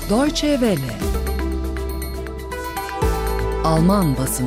Deutsche Welle. Alman basını.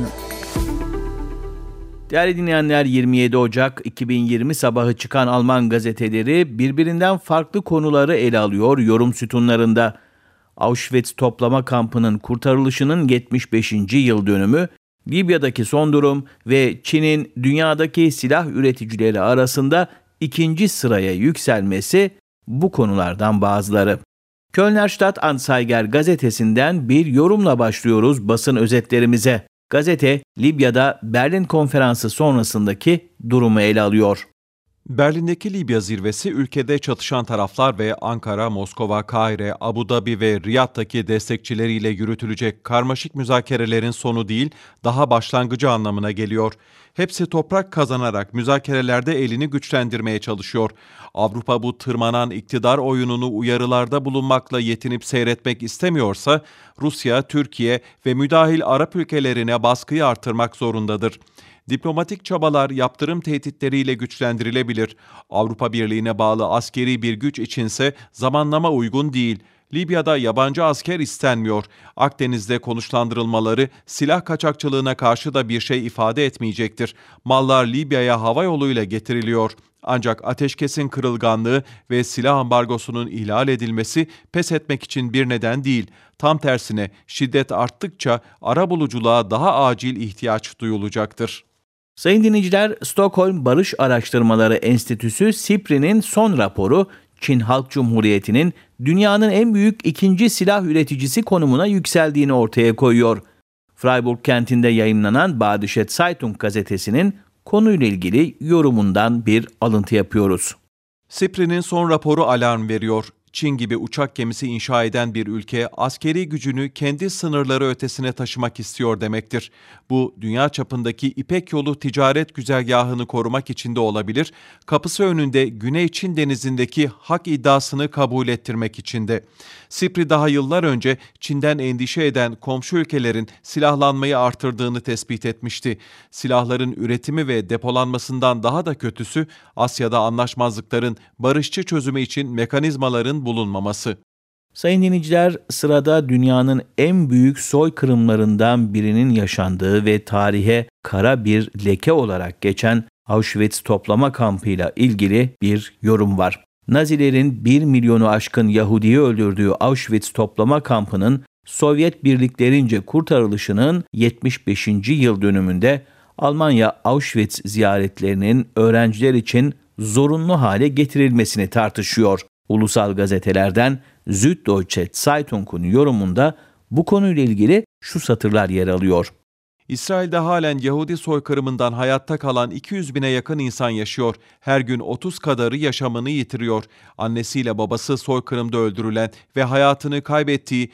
Değerli dinleyenler, 27 Ocak 2020 sabahı çıkan Alman gazeteleri birbirinden farklı konuları ele alıyor yorum sütunlarında. Auschwitz toplama kampının kurtarılışının 75. yıl dönümü, Libya'daki son durum ve Çin'in dünyadaki silah üreticileri arasında ikinci sıraya yükselmesi bu konulardan bazıları. Kölner Stadt-Anzeiger gazetesinden bir yorumla başlıyoruz basın özetlerimize. Gazete, Libya'da Berlin Konferansı sonrasındaki durumu ele alıyor. Berlin'deki Libya zirvesi ülkede çatışan taraflar ve Ankara, Moskova, Kahire, Abu Dhabi ve Riyad'daki destekçileriyle yürütülecek karmaşık müzakerelerin sonu değil, daha başlangıcı anlamına geliyor. Hepsi toprak kazanarak müzakerelerde elini güçlendirmeye çalışıyor. Avrupa bu tırmanan iktidar oyununu uyarılarda bulunmakla yetinip seyretmek istemiyorsa, Rusya, Türkiye ve müdahil Arap ülkelerine baskıyı artırmak zorundadır. Diplomatik çabalar yaptırım tehditleriyle güçlendirilebilir. Avrupa Birliği'ne bağlı askeri bir güç içinse zamanlama uygun değil. Libya'da yabancı asker istenmiyor. Akdeniz'de konuşlandırılmaları silah kaçakçılığına karşı da bir şey ifade etmeyecektir. Mallar Libya'ya hava yoluyla getiriliyor. Ancak ateşkesin kırılganlığı ve silah ambargosunun ihlal edilmesi pes etmek için bir neden değil. Tam tersine şiddet arttıkça arabuluculuğa daha acil ihtiyaç duyulacaktır. Sayın dinleyiciler, Stockholm Barış Araştırmaları Enstitüsü SIPRI'nin son raporu, Çin Halk Cumhuriyeti'nin dünyanın en büyük ikinci silah üreticisi konumuna yükseldiğini ortaya koyuyor. Freiburg kentinde yayınlanan Badische Zeitung gazetesinin konuyla ilgili yorumundan bir alıntı yapıyoruz. SIPRI'nin son raporu alarm veriyor. Çin gibi uçak gemisi inşa eden bir ülke askeri gücünü kendi sınırları ötesine taşımak istiyor demektir. Bu dünya çapındaki İpek Yolu ticaret güzergahını korumak için de olabilir, kapısı önünde Güney Çin denizindeki hak iddiasını kabul ettirmek için de. SIPRI daha yıllar önce Çin'den endişe eden komşu ülkelerin silahlanmayı artırdığını tespit etmişti. Silahların üretimi ve depolanmasından daha da kötüsü Asya'da anlaşmazlıkların barışçı çözümü için mekanizmaların bulunmaması. Sayın dinleyiciler, sırada dünyanın en büyük soykırımlarından birinin yaşandığı ve tarihe kara bir leke olarak geçen Auschwitz toplama kampıyla ilgili bir yorum var. Nazilerin 1 milyonu aşkın Yahudi'yi öldürdüğü Auschwitz toplama kampının Sovyet birliklerince kurtarılışının 75. yıl dönümünde Almanya Auschwitz ziyaretlerinin öğrenciler için zorunlu hale getirilmesini tartışıyor. Ulusal gazetelerden Süddeutsche Zeitung'un yorumunda bu konuyla ilgili şu satırlar yer alıyor. İsrail'de halen Yahudi soykırımından hayatta kalan 200 bine yakın insan yaşıyor. Her gün 30 kadarı yaşamını yitiriyor. Annesiyle babası soykırımda öldürülen ve hayatını kaybettiği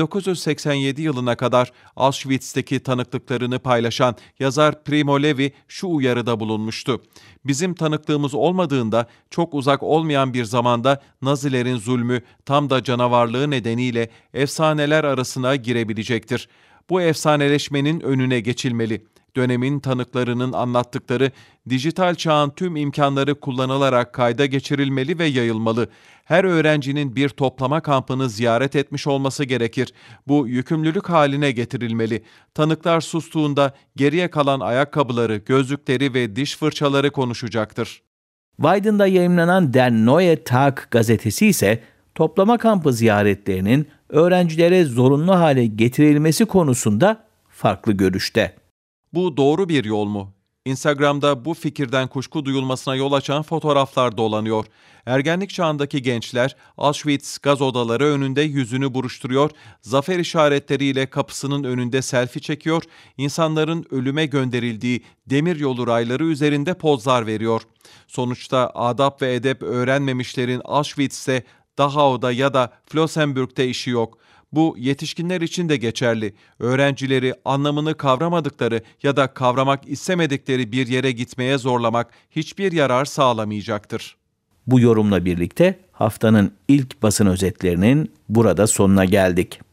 1987 yılına kadar Auschwitz'teki tanıklıklarını paylaşan yazar Primo Levi şu uyarıda bulunmuştu. Bizim tanıklığımız olmadığında çok uzak olmayan bir zamanda Nazilerin zulmü tam da canavarlığı nedeniyle efsaneler arasına girebilecektir. Bu efsaneleşmenin önüne geçilmeli. Dönemin tanıklarının anlattıkları dijital çağın tüm imkanları kullanılarak kayda geçirilmeli ve yayılmalı. Her öğrencinin bir toplama kampını ziyaret etmiş olması gerekir. Bu yükümlülük haline getirilmeli. Tanıklar sustuğunda geriye kalan ayakkabıları, gözlükleri ve diş fırçaları konuşacaktır. Weiden'da yayımlanan Der Neue Tag gazetesi ise toplama kampı ziyaretlerinin öğrencilere zorunlu hale getirilmesi konusunda farklı görüşte. Bu doğru bir yol mu? Instagram'da bu fikirden kuşku duyulmasına yol açan fotoğraflar dolanıyor. Ergenlik çağındaki gençler Auschwitz gaz odaları önünde yüzünü buruşturuyor, zafer işaretleriyle kapısının önünde selfie çekiyor, insanların ölüme gönderildiği demiryolu rayları üzerinde pozlar veriyor. Sonuçta adap ve edep öğrenmemişlerin Auschwitz'te, Dachau'da ya da Flossenbürg'te işi yok. Bu yetişkinler için de geçerli. Öğrencileri anlamını kavramadıkları ya da kavramak istemedikleri bir yere gitmeye zorlamak hiçbir yarar sağlamayacaktır. Bu yorumla birlikte haftanın ilk basın özetlerinin burada sonuna geldik.